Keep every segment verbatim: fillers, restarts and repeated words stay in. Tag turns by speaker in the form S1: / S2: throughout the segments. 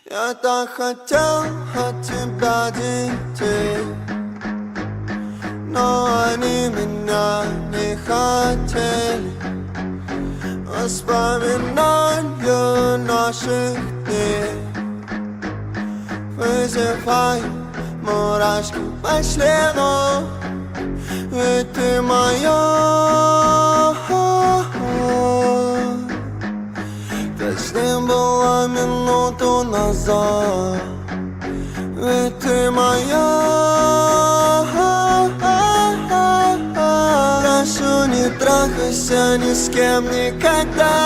S1: Я так хотел от тебя детей, но они меня не хотели. Воспоминания наших дней вызывают мурашки по члену. Ведь ты моя, точнее была минуту назад. Ведь ты моя, прошу, не трахайся ни с кем никогда.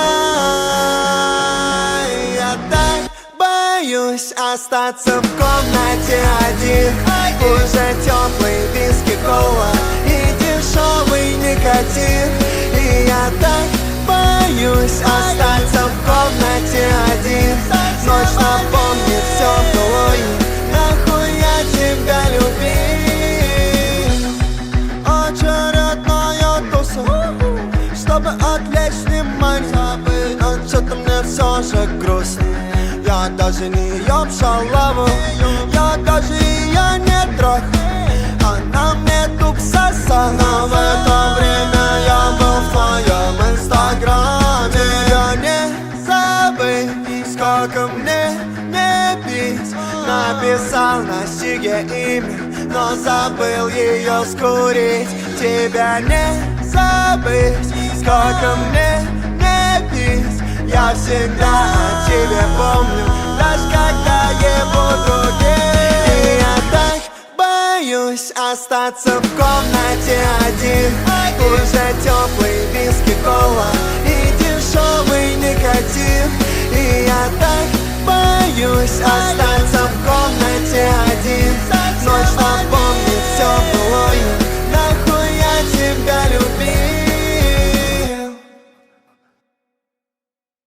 S1: Я так боюсь остаться в комнате один. Уже теплый виски, кола и дешевый никотин. И я так боюсь остаться в комнате один. Ночь напомнит все былое. Нахуй я тебя любил. Очередная туса, чтобы отвлечь внимание. Но что-то мне все же грустно. Я даже не ем шалаву, я даже ее не трах. Она мне туп сосала. Но в это время я был в твоем инстаграме. Я не забыть, сколько мне не пить. Написал на сиге имя, но забыл ее скурить. Тебя не забыть, сколько мне не пить. Я всегда о тебе помню, даже когда ебу других. И я так боюсь остаться в комнате один. Уже теплый виски, кола и дешевый никотин. И я так боюсь остаться